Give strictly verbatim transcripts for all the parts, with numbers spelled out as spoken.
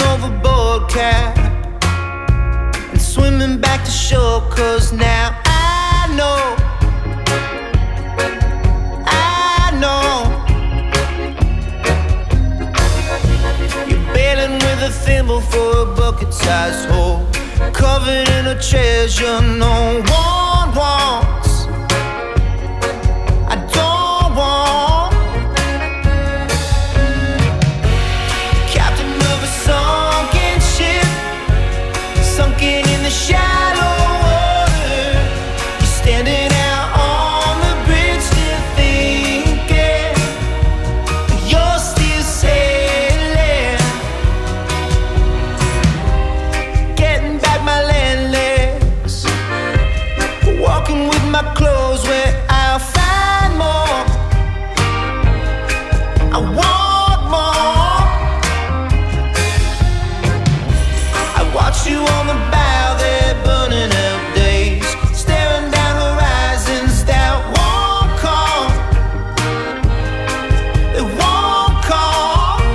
overboard, cat, and swimming back to shore. Cause now I know, I know you're bailing with a thimble for a bucket-sized hole, covered in a treasure no one wants. I don't want. Captain of a sunken ship, sunken in the shallow water. You're standing out on the bridge, still thinking you're still sailing. Getting back my land legs, walking with my clothes where I'll find more. I want more. I watch you on the bow there, burning out days, staring down horizons that won't come. They won't come.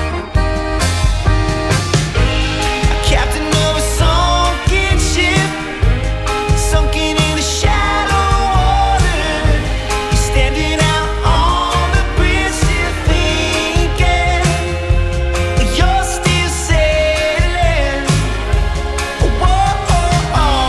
A captain of a sunken ship, sunken in the shallow water. You're standing out on the bridge, still thinking you're still sailing. Whoa, oh, oh.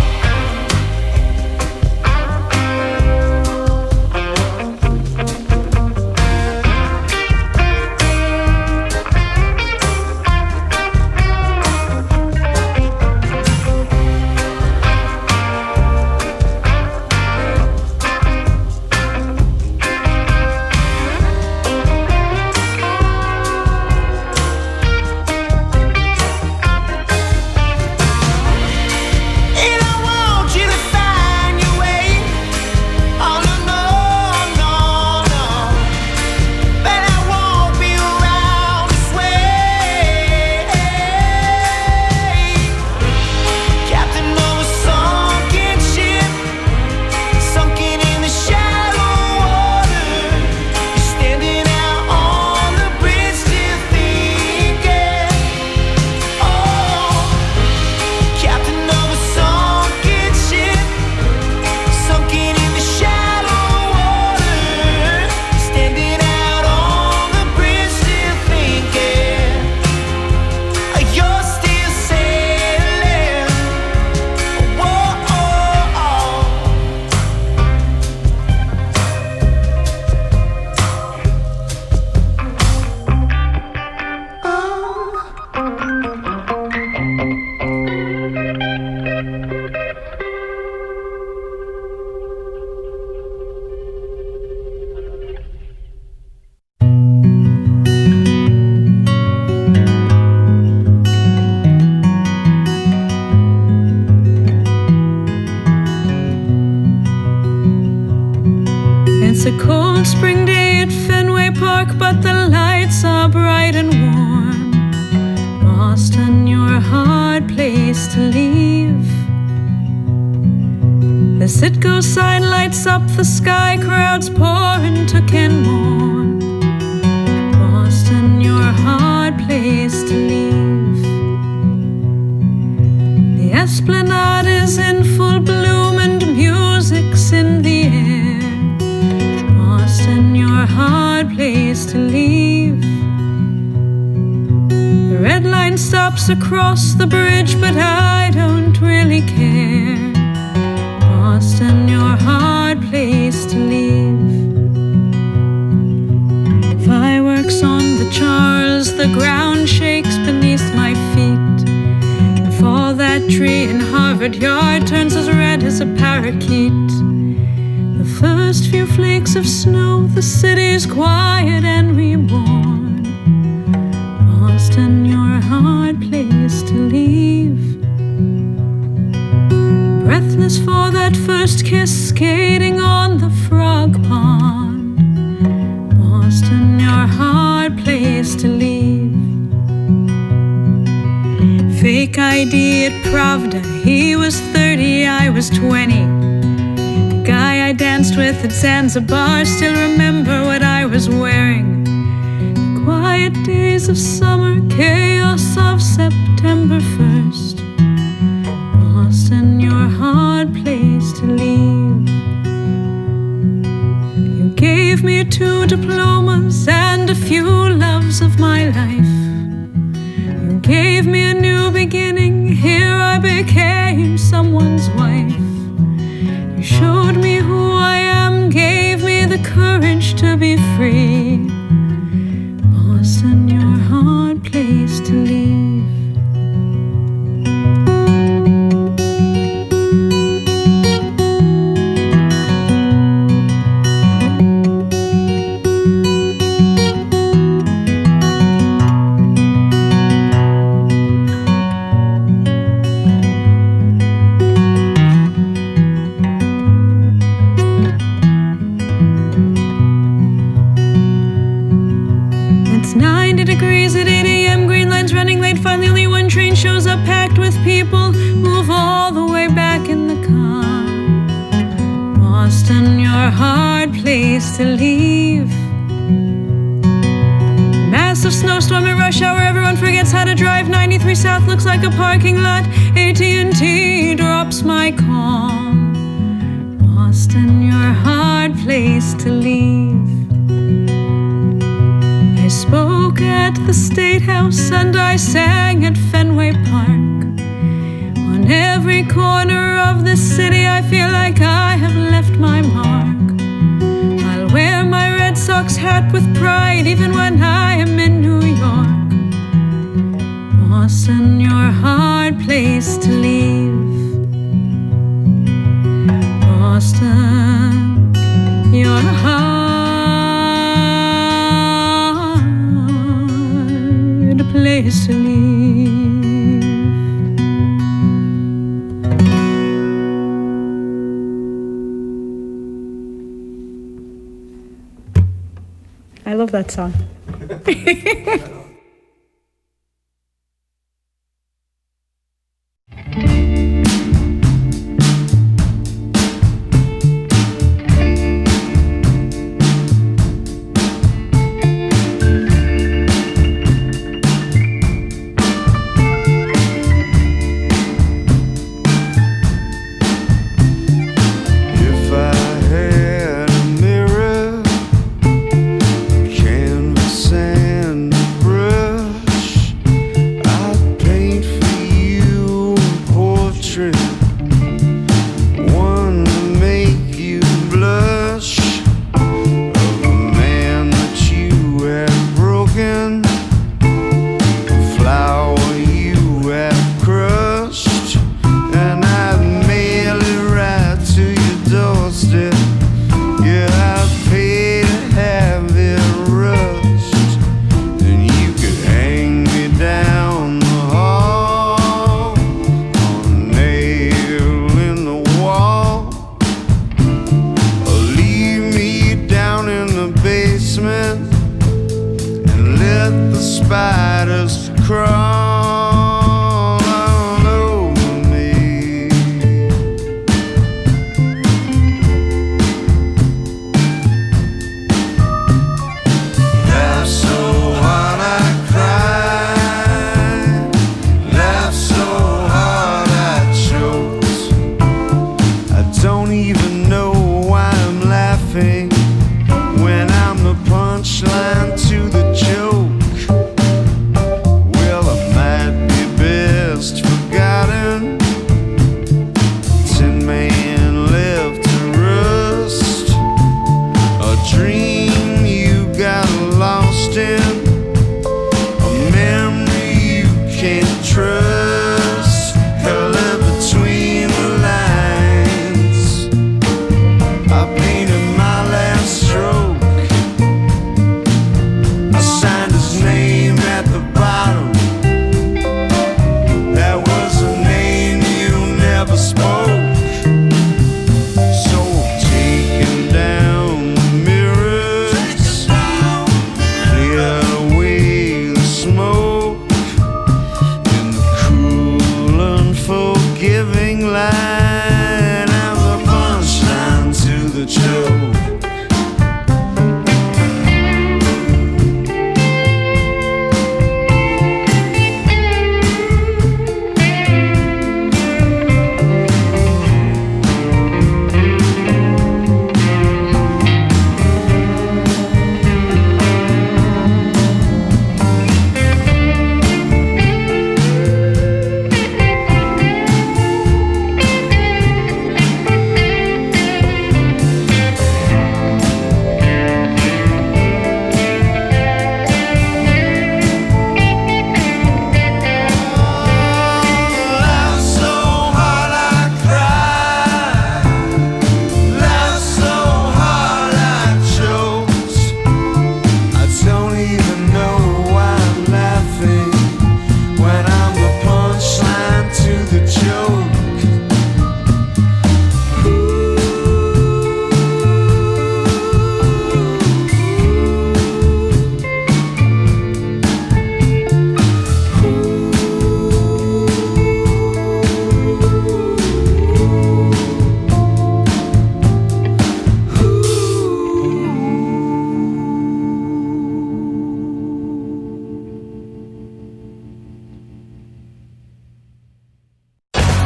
And I want you to find your way. Oh no, no, no, no. But I won't be around this way. Captain of a sunken ship, sunken in the shallow water. You're standing out on the bridge, still thinking. Oh, captain of a sunken ship, sunken in the shallow water. Standing out on the bridge, still thinking you're still sailing. Whoa, oh, oh. It's a cold spring day at Fenway Park, but the lights are bright and warm. Boston, you're a hard place to leave. The Citgo sign lights up the sky, crowds pour into Kenmore. Boston, you're a hard place to leave. The Esplanade is in full bloom and music's in the air. Boston, you're a hard place to leave. The red line stops across the bridge, but I don't really care. Boston, you're a hard place to leave. Fireworks on the Charles, the ground shakes beneath my feet. If all that tree in Harvard Yard turns as red as a parakeet, the first few flakes of snow, the city's quiet and reborn. Boston, you're a hard place to leave. Breathless for that first kiss, skating on the frog pond. Boston, you're a hard place to leave. Fake I D at Pravda, he was thirty, I was twenty. The guy I danced with at Zanzibar, still remember what I was wearing. quiet days of summer, chaos of September first. Boston, your hard place to leave. You gave me two diplomas and a few loves of my life. You gave me a new beginning, here I became someone's wife. You showed me who I am, gave me the courage to be free. Boston, your hard place to leave. ninety degrees at eight A M, green line's running late. Finally only one train shows up, packed with people. Move all the way back in the car. Boston, your hard place to leave. Massive snowstorm at rush hour, everyone forgets how to drive. ninety-three South looks like a parking lot. A T and T drops my call. Boston, your hard place to leave. I spoke at the State House and I sang at Fenway Park. On every corner of the city I feel like I have left my mark. I'll wear my Red Sox hat with pride even when I am in New York. Boston, your hard place to leave. Boston, your hard place to leave. I love that song. Canvas and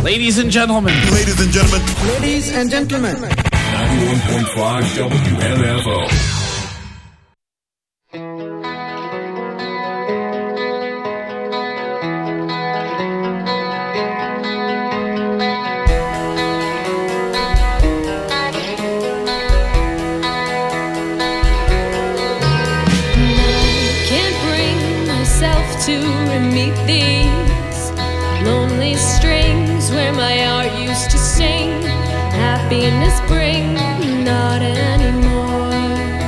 Ladies and gentlemen. Ladies and gentlemen. Ladies and gentlemen. ninety-one point five W M F O. To meet these lonely strings where my heart used to sing, happiness bring, not anymore.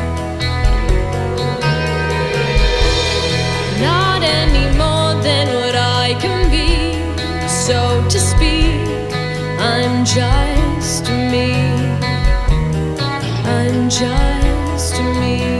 Not any more than what I can be, so to speak. I'm just me. I'm just me.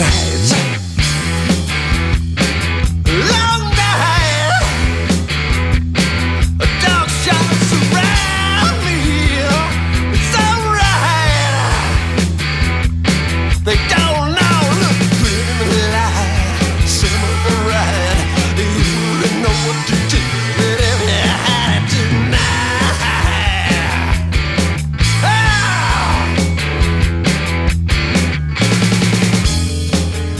nights, long night, dark shadows surround me. It's alright. They don't know, look good in the light, summer ride. You wouldn't know what to do with if you had it tonight. Oh!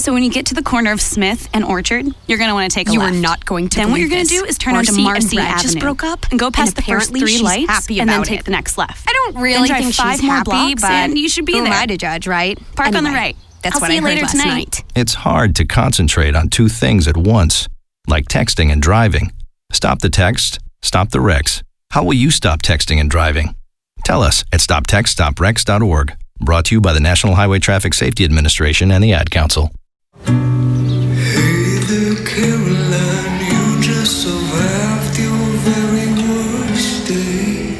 So when you get to the corner of Smith and Orchard, you're going to want to take a You left. are not going to Then what believe you're going to this. do is turn Marcy onto Marcy and Brad Avenue. just broke up, and go past and the first apparently three she's lights happy and then about take it. the next left. I don't really then drive think five she's more happy, blocks but and you should be who there. am I to judge, right? Park on the Anyway, right. That's I'll what see I you heard later last tonight. night. It's hard to concentrate on two things at once, like texting and driving. Stop the text, stop the wrecks. How will you stop texting and driving? Tell us at stop text stop wrecks dot org. Brought to you by the National Highway Traffic Safety Administration and the Ad Council. Hey there, Caroline, you just survived your very worst day.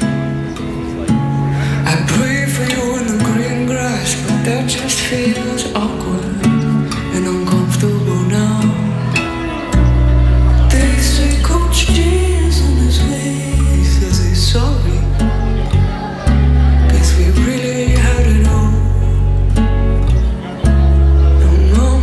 I pray for you in the green grass, but that just feels awkward and uncomfortable now. They say Coach G is on his way, he says he's sorry. Guess we really had it all. No, Mom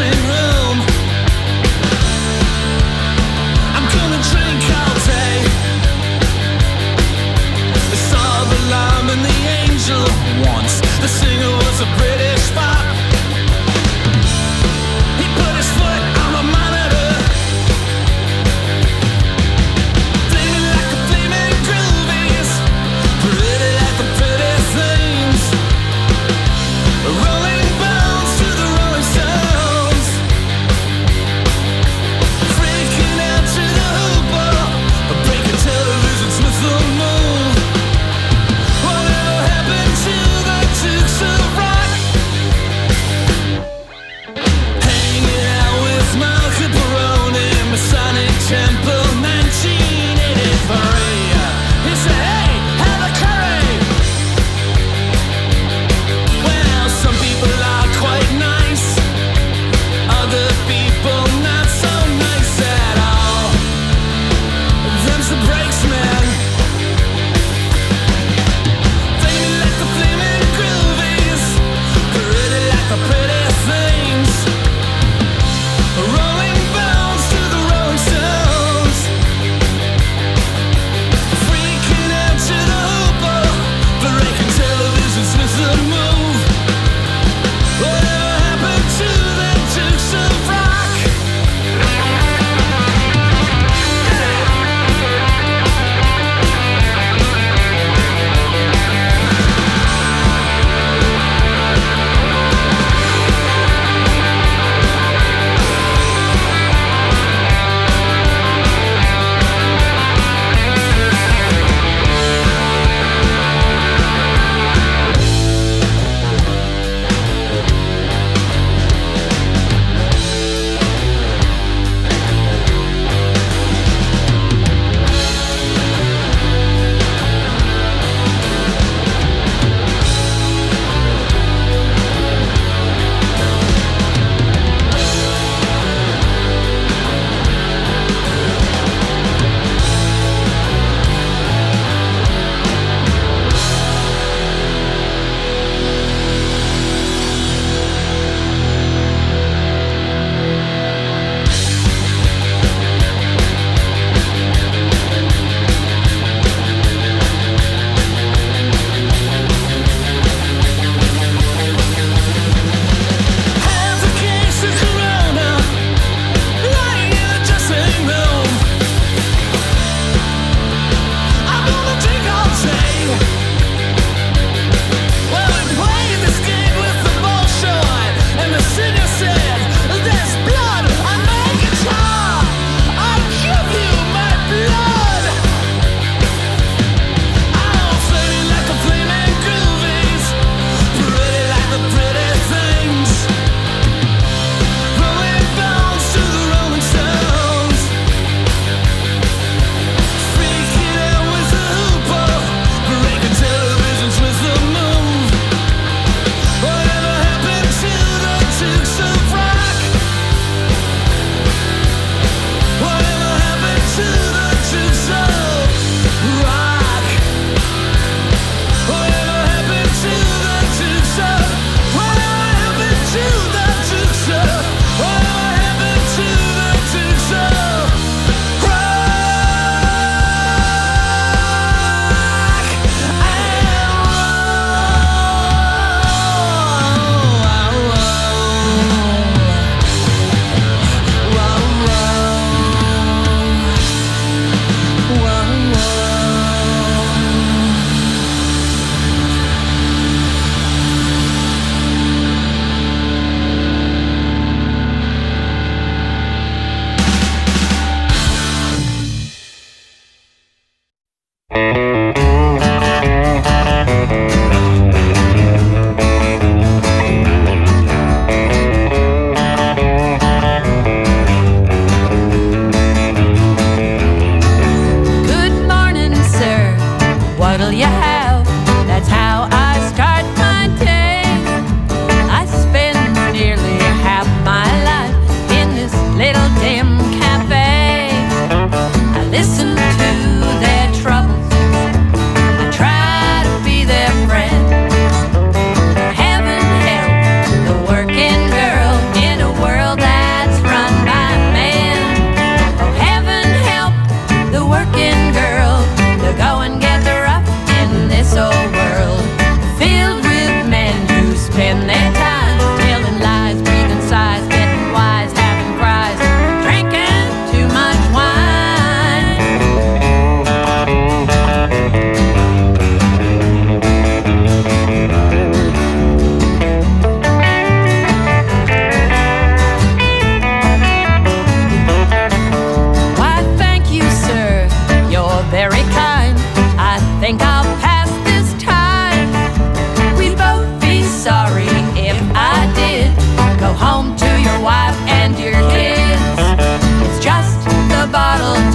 dressing room. I'm gonna drink all day. I saw the lamb and the angel once. The singer was a British pop. He put his foot on the monitor, flaming like the flaming groovies, pretty like the pretty things, rolling bones to the Rolling Stones, freaking out to the hooper, breaking televisions with the moon. Whatever happened to the Dukes of Rock?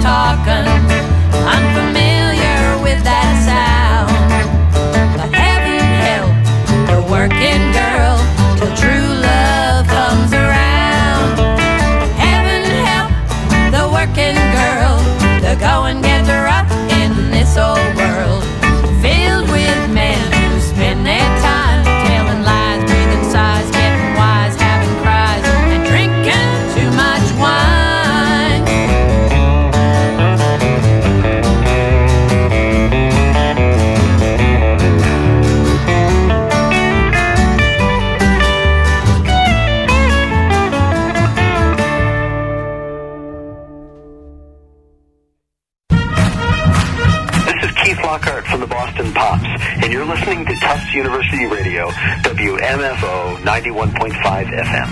talking. Unfamiliar with that sound. But heaven help the working girl till true love comes around. Heaven help the working girl to go and get rough in this old world, filled with men who spend their time telling lies, breathing sighs, getting wise, having cries, and drinking too much wine. Lockhart from the Boston Pops, and you're listening to Tufts University Radio, W M F O ninety-one point five F M.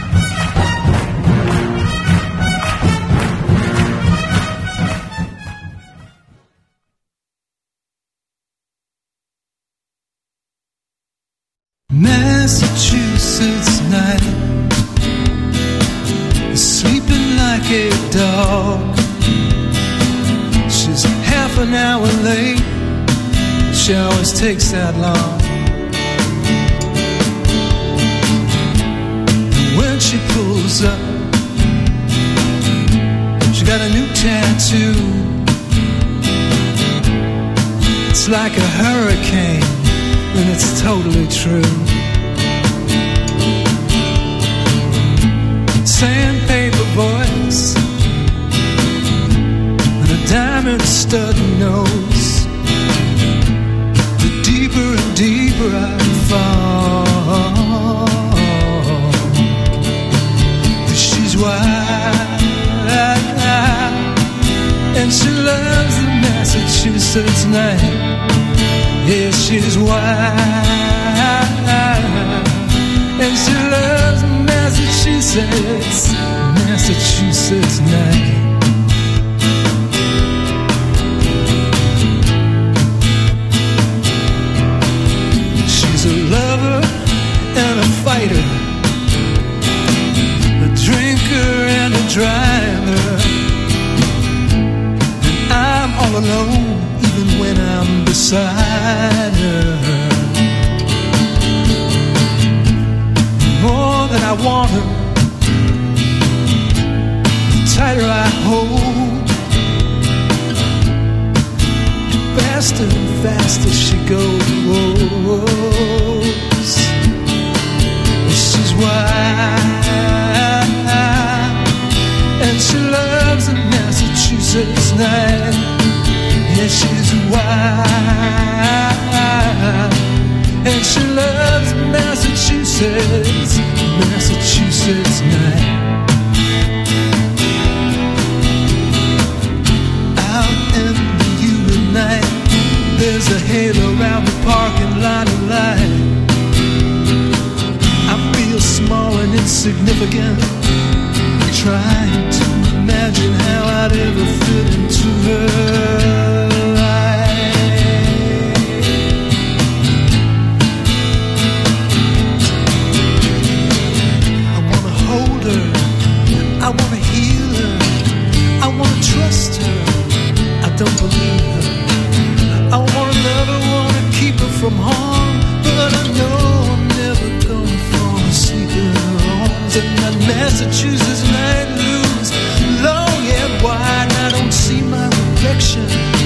Massachusetts night, sleeping like a dog. She's half an hour late, she always takes that long. And when she pulls up, she got a new tattoo. It's like a hurricane, and it's totally true. Sandpaper voice, diamond stud nose. The deeper and deeper I fall, she's wild, and she loves the Massachusetts night. Yeah, she's wild, and she loves the Massachusetts, Massachusetts night. And a fighter, a drinker and a driver, and I'm all alone even when I'm beside her. More than I want her, the tighter I hold, faster and faster she goes. She's wild, and she loves the Massachusetts night. Yeah, she's wild, and she loves Massachusetts, Massachusetts night. Out in the humid night, there's a halo around the parking lot of light. Small and insignificant, trying to imagine how I'd ever fit into her life. I wanna hold her, I wanna heal her, I wanna trust her, I don't believe her. I wanna love her, wanna keep her from harm, but I know I'm never gonna fall asleep in her arms. And that Massachusetts night looms long and wide, I don't see my reflection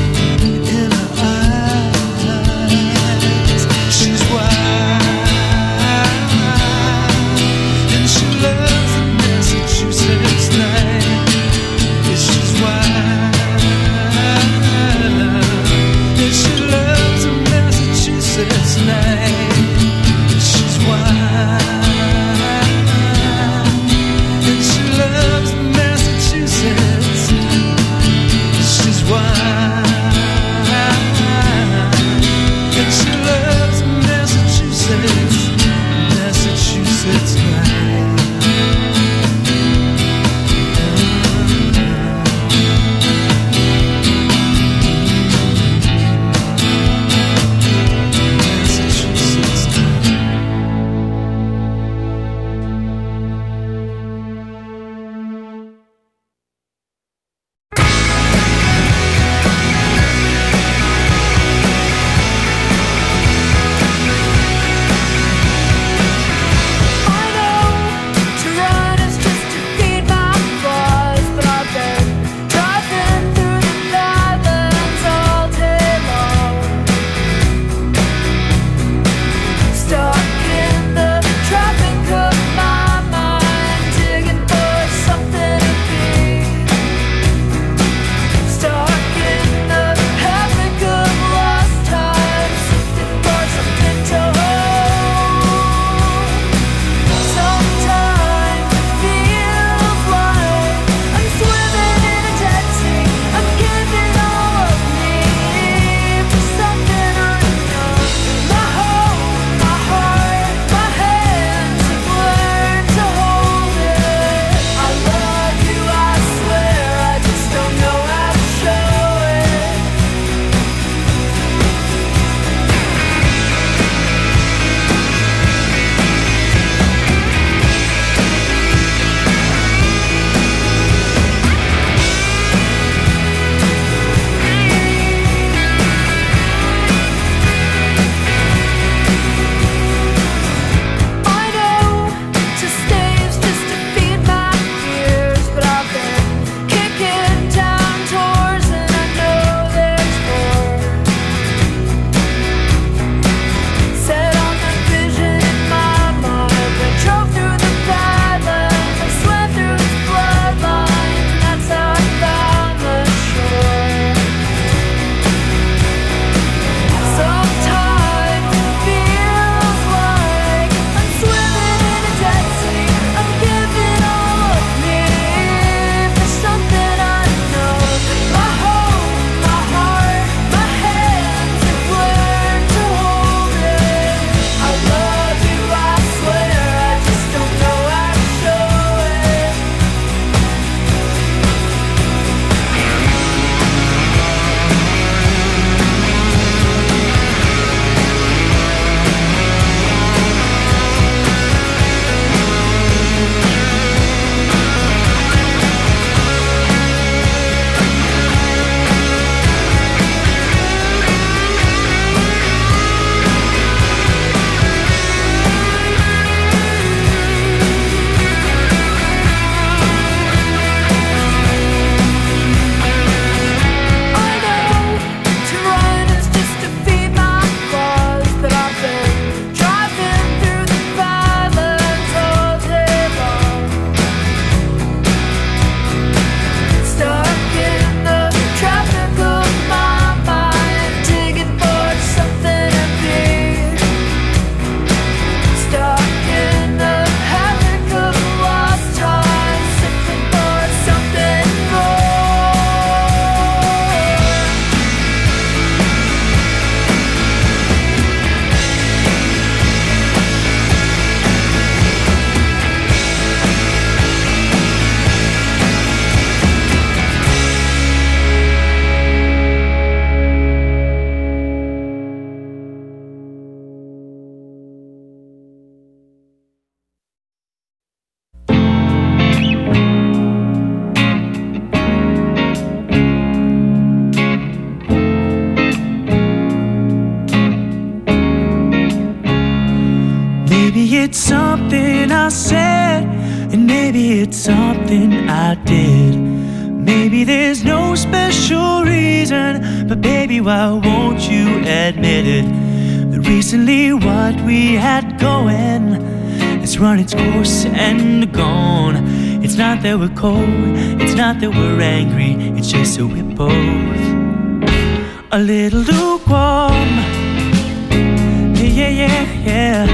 something I said, and maybe it's something I did. Maybe there's no special reason, but baby, why won't you admit it? That recently what we had going has run its course and gone. It's not that we're cold, it's not that we're angry, it's just that we're both a little lukewarm. Yeah, yeah, yeah, yeah.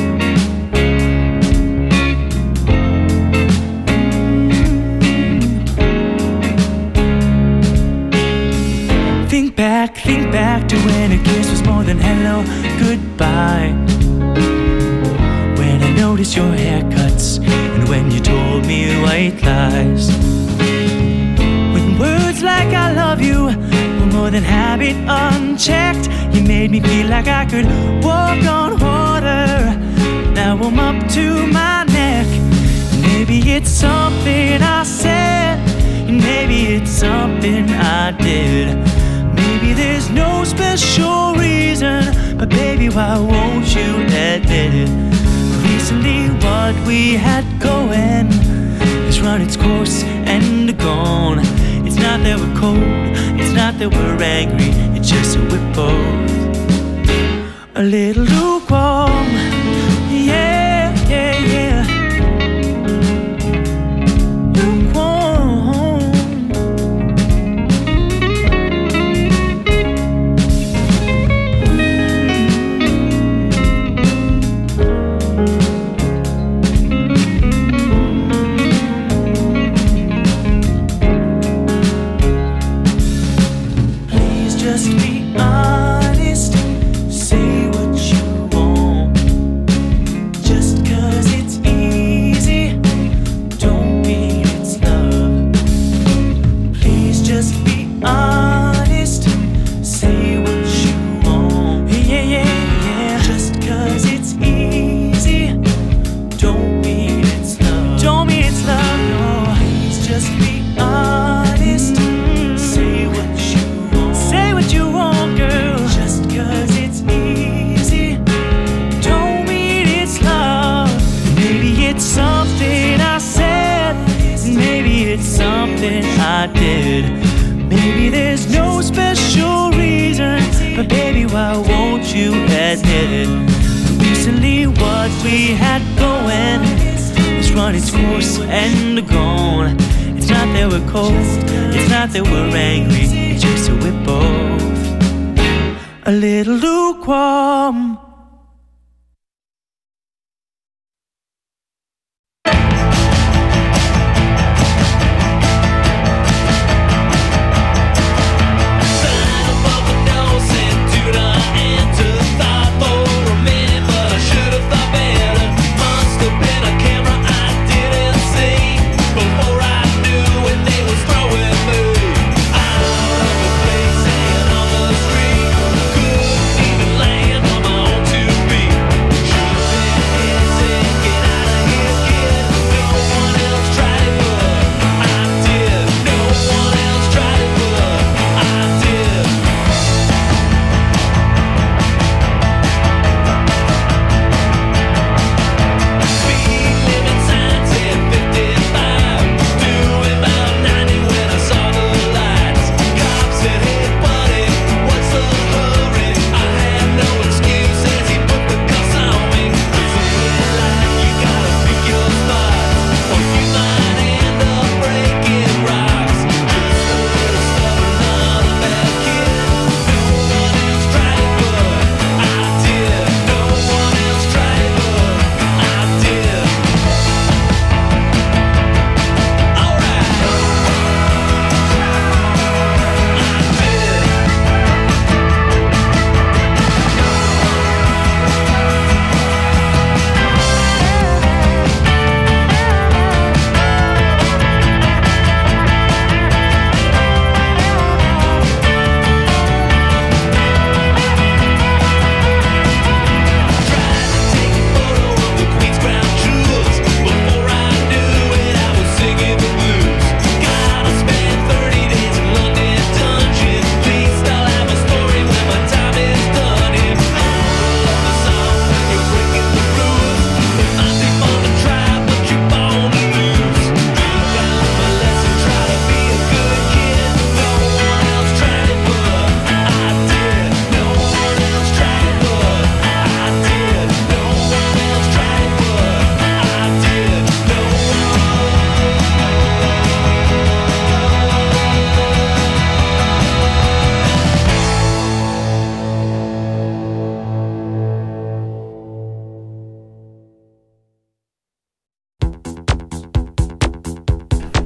Think back, think back to when a kiss was more than hello, goodbye. When I noticed your haircuts and when you told me white lies. When words like I love you were more than habit unchecked, you made me feel like I could walk on water. Now I'm up to my neck. Maybe it's something I said, and maybe it's something I did. Maybe there's no special reason, but baby, why won't you admit it? Recently what we had going has run its course and gone. It's not that we're cold, it's not that we're angry, it's just that we're both a little lukewarm. Yeah, yeah, yeah. Lukewarm. Just be honest, say what you want. Just cause it's easy, don't mean it's love. Please just be honest, say what you want. Yeah, yeah, yeah. Just cause it's easy, don't mean it's love. Don't mean it's love, no. Please just be honest, say what you want. Say what you want, girl. Just cause it's easy, don't mean it's love. Maybe it's something I said, maybe it's something I did. Maybe there's no special reason, but baby, why won't you admit it? Recently what we had going has run its course and gone. It's not that we're cold, it's not that we're angry, it's just that we're both a little lukewarm. Couldn't even land on my own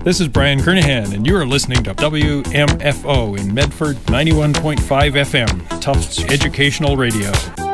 This is Brian Kernahan, and you are listening to W M F O in Medford, ninety-one point five F M, Tufts Educational Radio.